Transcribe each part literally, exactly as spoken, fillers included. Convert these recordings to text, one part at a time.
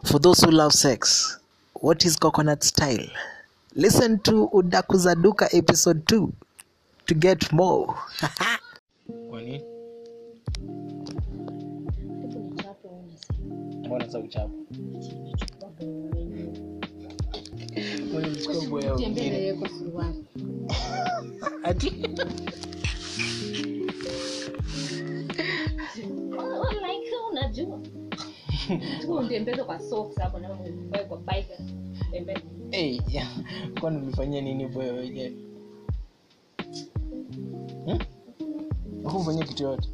For those who love sex, what is coconut style? Listen to Udaku za Duka episode two to get more. Kwani? Mbona za uchafu? Wewe mchukua boya ungine yako suruali. Ati? Oh, like unajua. Tu ndembezo kwa socks hapo na mbaya kwa bike. Ndembezo. Eh, yeah. Kwani ulifanyia nini boya wewe? Hmm? Hufanya kitu yote.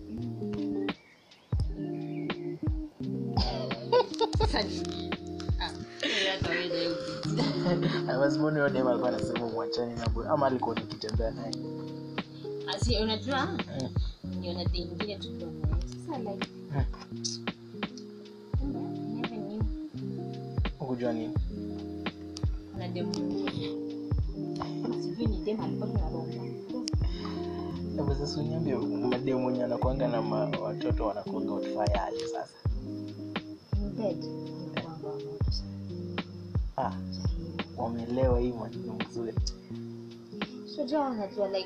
I was born with them alikuwa anasema mwachani na boy ama alikuwa nikitembea naye. Asi unajua? Niona date nyingine tu kwa. Sasa like. Never knew. Ukujua nini? Na demu. Sivyo ni demu alikuwa na bomba. Hebu sasa uniambie mademu mwenye anakuanga na watoto wanakuanga utfire aje sasa? Bed. Ah. Wamelewa hii maneno mzuri. So jua unajua like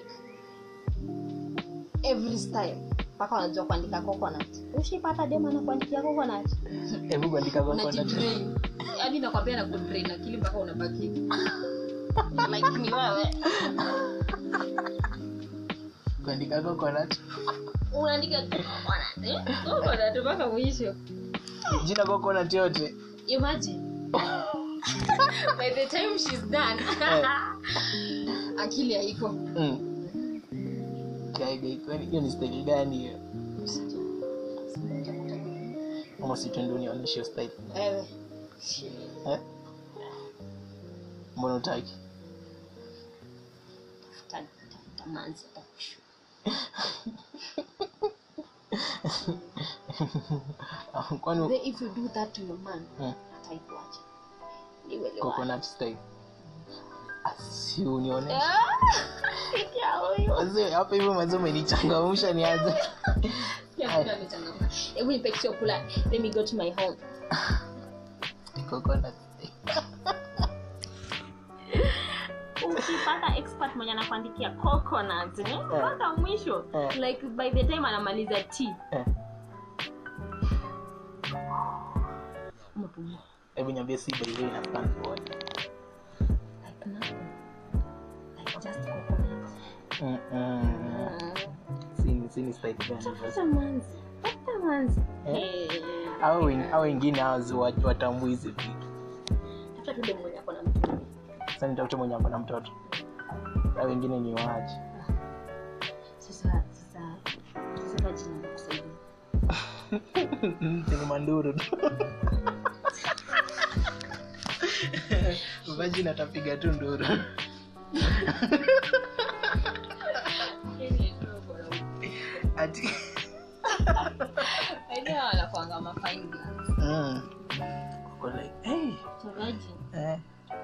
every style. Paka unajua kuandika coconut. Ushipata demo na kuandikia coconut. Hebu kuandika coconut. Hadi nakwambia na kutrain akili mpaka unabaki. Like ni wewe. Kuandika coconut. Unaandika coconut. Eh? Coconut mpaka mwisho. Jina coconut yote. Imagine. By the time she's done. Akili haiko. Mm. Kai kwani hiyo ni style gani hiyo? Kama si twende unionyeshe style. Ewe. Eh? Mbona utaki? Tamanzi takushu. Kwani if you do that to your man, ataikuacha. Niwe leo. Coconut style. Asi unione. Sikia huyo. Wazee hapa hivyo mwanzo umenichangamsha nianze. Ya kuna mchangamka. Hebu nipe chakula. Let me go to my home. Coconut. Ukipata expert mwenye anakuandikia coconut, eh? Mpaka mwisho. Like by the time anamaliza tea. Mpumu. Hebu niambie si by the way na plan for what? Like nothing. Like just coconut. Mm. Mm. Sini sini style gani? Tafuta manzi. Tafuta manzi. Eh. Au au wengine hawazi watambui hizi vitu. Tafuta tu demu mwenye akona mtoto. Sasa nitafuta mwenye akona mtoto. Au wengine ni waaje? Sasa sasa sasa jina nakusaidia. Ni manduru. Vaji natapiga tu nduru. Ati Aidha wanakuanga mafaingi. Mm. Uko like, hey, Chavaji. Eh.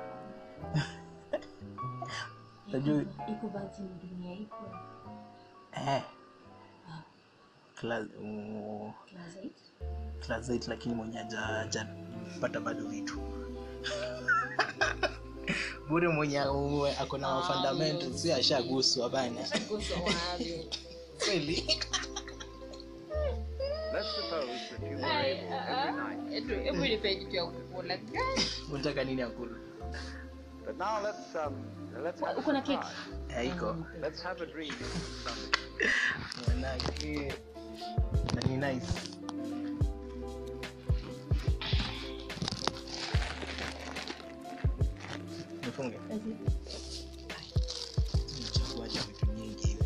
Najua iko vaji dunia iko. Eh. Class oh, Class eight. Class eight lakini mwenye haja pata bado vitu. Bure mwenye ako na fundamentals si ashaguswa bana. Ashaguswa wapi? Kweli. Let's suppose that you were able every night. Edu, ebu nipe kitu ya kukula. Unataka nini akulu? But now let's um let's have Uko na cake? Haiko. let's have a drink. Manake ni nice. Nifunge. Nichukua vitu nyingi hivi.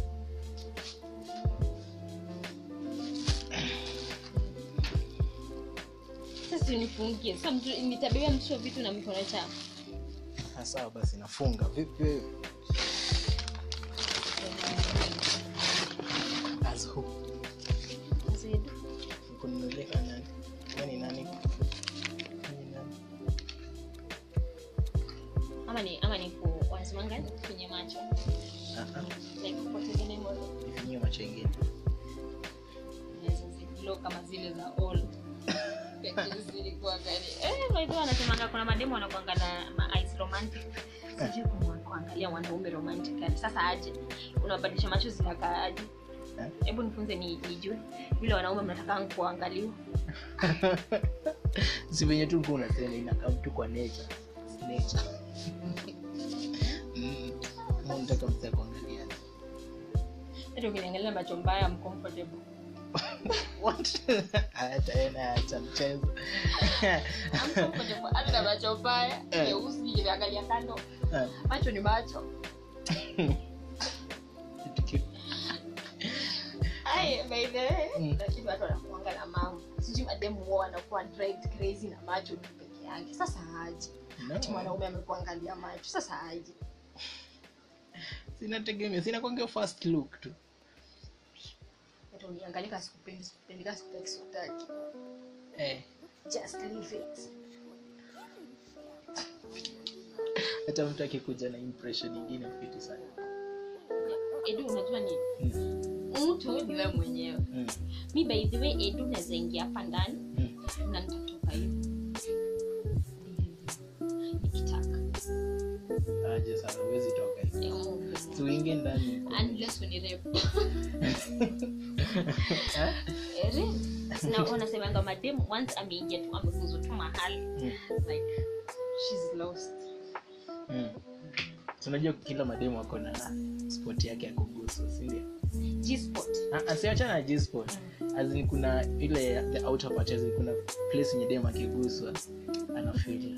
Sasa unifungie. Sasa mtu nitabeba mtu vitu na mikono chafu. Sawa basi nafunga. Vipi wewe? Azu. Azedu. Kunileka nani? Nani nani? Nani nani? Ama ni ama ni ku wanazimanga kwenye macho. Ah ah. Like kupoteza neno. Nifinyo macho ingine. Hizo zilo kama zile za old. Zilikuwa gani? Eh, Kwa hivyo anasemanga kuna mademo wanakuanga na ma ice romantic. Sijui kumwa kuangalia wanaume romantic. Sasa aje unabadilisha macho zinakaa aje? Hebu nifunze ni nijue vile wanaume mnataka kuangaliwa. Si venye tu kuna tena inakaa mtu kwa nature. Nature. Mm. Unataka mtu kuangalia. Ndio kinaangalia macho mbaya mcomfortable. What? Hata yeye acha mchezo. Mcomfortable hata macho mbaya. Nyeusi inaangalia kando. Macho ni macho. Ai, baby. Lakini watu wanakuanga na mambo. Sijui mademu wao wanakuwa drive crazy na macho tu peke yake. Sasa aje. Ati mwanaume amekuangalia macho. Sasa aje. Sina tegemea, sina kuangalia first look tu. Hata uniangalia sikupendi, sikupendi kasi sitaki. Eh, just leave it. Hata mtu akikuja na impression nyingine fiti sana. Edu unajua ni mtu ni wewe mwenyewe. Mm. Mi by the way Edu naweza ingia hapa ndani mm. na nitatoka hivi. Nikitaka. Aje sana uwezi toka hivi. Tuingie ndani. Unless when you rap. Eh? Na wanasema kama madem once ameingia tu ameguzwa tu mahali mm. like she's lost. Mm. Tunajua kila mademu wako na spot yake ya kuguswa, si ndio? G-spot. Ah, asiacha na G-spot. Mm. As in kuna ile the outer part, as in kuna place yenye demu akiguswa ana feel.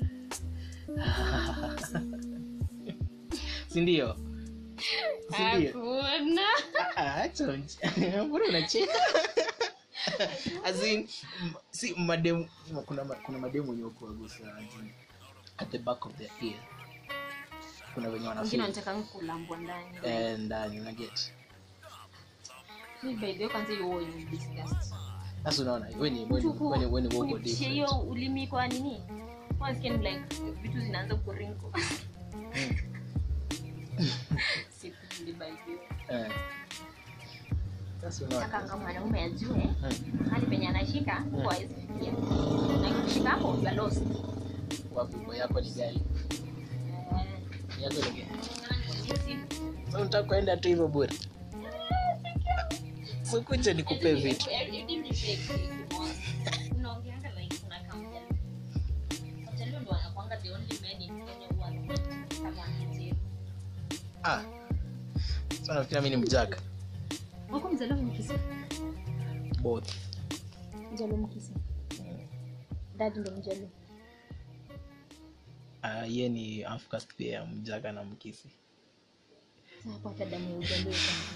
Si ndio? Si ndio? Hakuna. Ah, acha. Mbona unacheka? As in si mademu kuna kuna mademu wenye wako kuguswa at the back of their ear. Kuna wenye wana feel. Wengine wanataka kulambwa ndani. Eh, ndani una get. Ni baby you can say you are disgust. Sasa unaona wewe ni wewe ni wewe ni woko different. Hiyo ulimi kwa nini? Once can like vitu zinaanza kurinko. Siku baby. Eh. Sasa unaona. Kama mwanaume ajue hali penye anashika kwa hizo. Na kushika hapo za lost. Wapi yako ni gani? Yako ni gani? Sasa unataka kwenda tu hivyo bure. Sikuja nikupe vitu. Unaongeanga like kuna kamera. Hotel ndo anakuanga the only man in Kenya who are kama anajua. Ah. Sasa nafikiri mimi ni mjaka. Wako mzalo mkisi. Both. Mzalo mkisi. Dad ndo mjalo. Ah, yeye ni half caste pia mjaka na mkisi. Sasa kwa damu ya ujalo.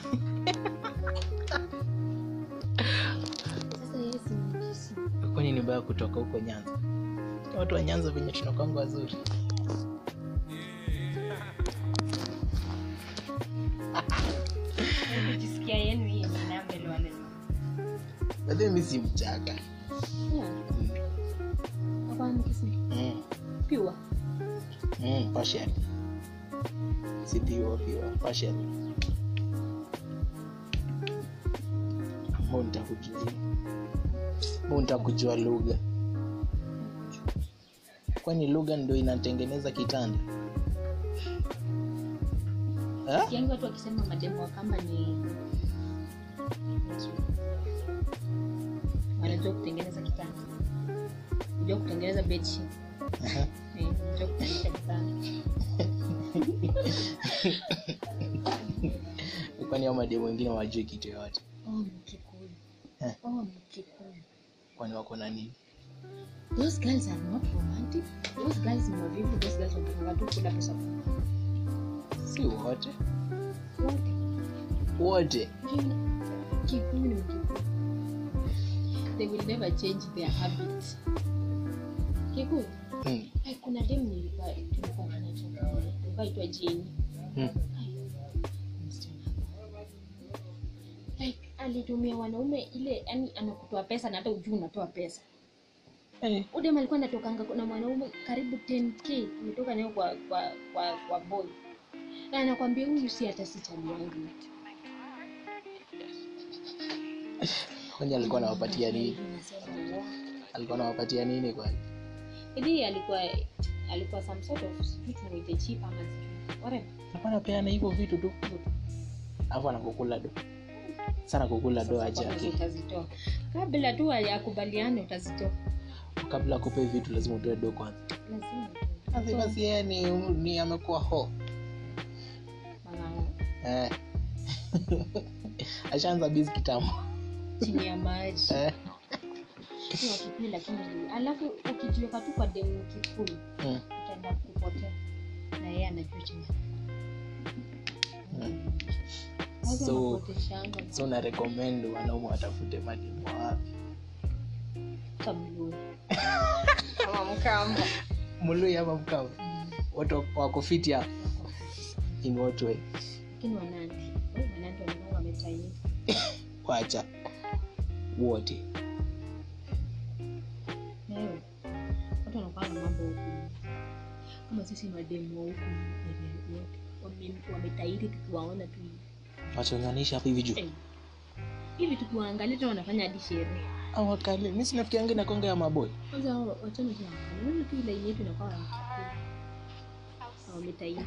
Sasa yeye si mkisi. Kwa nini baya kutoka huko Nyanza? Watu wa Nyanza venye tunakwanga wazuri. Ukisikia yenu hii ni namba ile wale. Bado mimi si mjaka. Hapa mkisi. Mm. Piwa. Mm, partially. Si piwa piwa, partially. Mbona nitakujua? Mbona nitakujua lugha? Kwani lugha ndio inatengeneza kitanda? Eh? Siangi watu wakisema mademo kama ni wanajua kutengeneza kitanda. Unajua kutengeneza bed sheet. Aha. Eh, unajua kutengeneza kitanda. Kwani hao mademo wengine wajui kitu yote? Oh, mkikuyu. Eh? Oh, mkikuyu. Kwani wako na nini? Those guys are not romantic. Those guys ni wavivu. Those guys wanataka tu kula pesa. Si wote. Wote. Wote. Kikuyu ni mkikuyu. They will never change their habits. Kikuyu. Mm. Ai kuna demu nilikuwa tulikuwa tunacheza. Tulikuwa itwa Jane. Mm. Like alitumia wanaume ile yani anakutoa pesa na hata ujui unatoa pesa. Eh. Udem alikuwa anatokanga na mwanaume karibu ten K umetoka nayo kwa kwa kwa, kwa boy. Na anakuambia huyu si hata si chali yangu. Kwani alikuwa anawapatia nini? Alikuwa anawapatia nini kwani? Ili alikuwa alikuwa some sort of vitu with the chip ama sijui. Whatever. Hapana peana hivyo vitu tu. Alafu anakukula do. Sana kukula do aje yake. Utazitoa. Kabla tu yakubaliane utazitoa. Kabla kupe vitu lazima utoe do kwanza. Lazima. Basi basi yeye ni ni amekuwa ho. Mama. Eh. Ashaanza busy kitambo. Chini ya maji. Eh. Sio kipindi lakini alafu ukijiweka tu kwa demu kikulu. Mm. Utaenda kupotea. Na yeye anajua chini. Mm. So so na recommend wanaume watafute mademu wapi? Kamlu. Kama mkamba. Mulu ama mkamba. Watu wako fit ya in what way? Lakini wanandi. Wanandi wanao wametaini. Wacha wote. Leo watu wanakuwa na mambo huko. Kama sisi mademu huko wote wametairi tukiwaona tu. Wachonganisha hapo hivi juu. Hey. Hivi tukiwaangalia tu wanafanya hadi sherehe. Au wakali, mimi sinafikianga na konga ya maboy. Kwanza wachana tu. Unaona tu ile yetu inakuwa wametairi.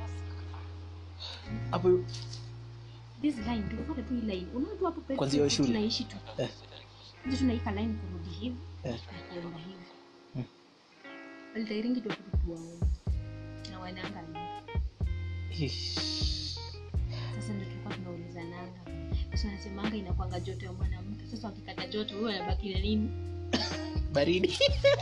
Hapo This line tunafuata tu ile line. Unaona tu hapo pale. Kwanza hiyo shule. Tunaishi tu. Eh. Ndio tunaika line kurudi hivi. Eh. Tunaenda hivi. Hmm. Altairingi tu tutuwaona. Na wanaangalia. Sasa ndio tulikuwa tunauliza nanga. Sasa nasemanga inakuanga joto ya mwanamke. Sasa wakikata joto wewe unabaki na nini? Baridi.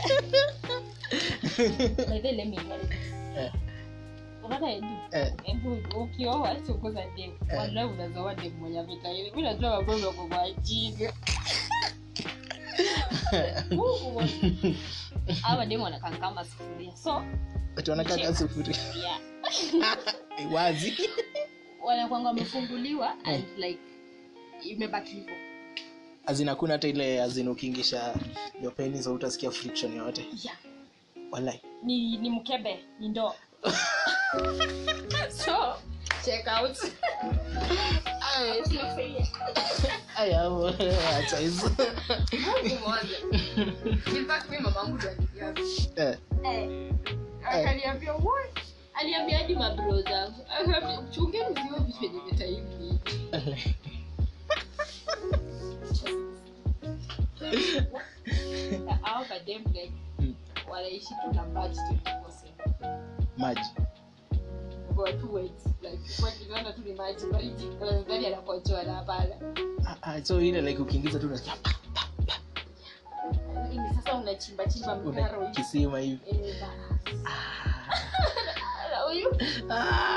Baadaye lemi ngale. Eh. Unataka edu. Eh. Edu ukioa chokoza demu. Wala unazoa demu mwenye vita hivi. Mimi najua mambo yako kwa jinga. Hawa demu wanakaa kama sufuria. So Watu wanakaa kama sufuria. yeah. Wazi. Wanakuanga wamefunguliwa and like imebaki hivyo. Azina kuna hata ile azina ukiingisha your penis au utasikia friction yote. Yeah. Wallahi. Ni ni mkebe, ni ndoo. So, check out. Ay, sio fair. Aya, acha hizo. Mungu moja. In fact mimi mamangu ndio aliniambia. Eh. Eh. Akaniambia what? Aliambia hadi mabro zangu. Akaniambia chungeni zio vitu vyenye vitaimu. Au badem like wanaishi tu na maji tu. Maji. Kwa two ways like kwa kinaona tu ni maji baridi. Kwa ndani anakojoa na pala. Ah ah, so ile like ukiingiza tu unasikia Ini sasa unachimba chimba mtaro kisima hivi. Eh basi. Ah. Huyu Ah.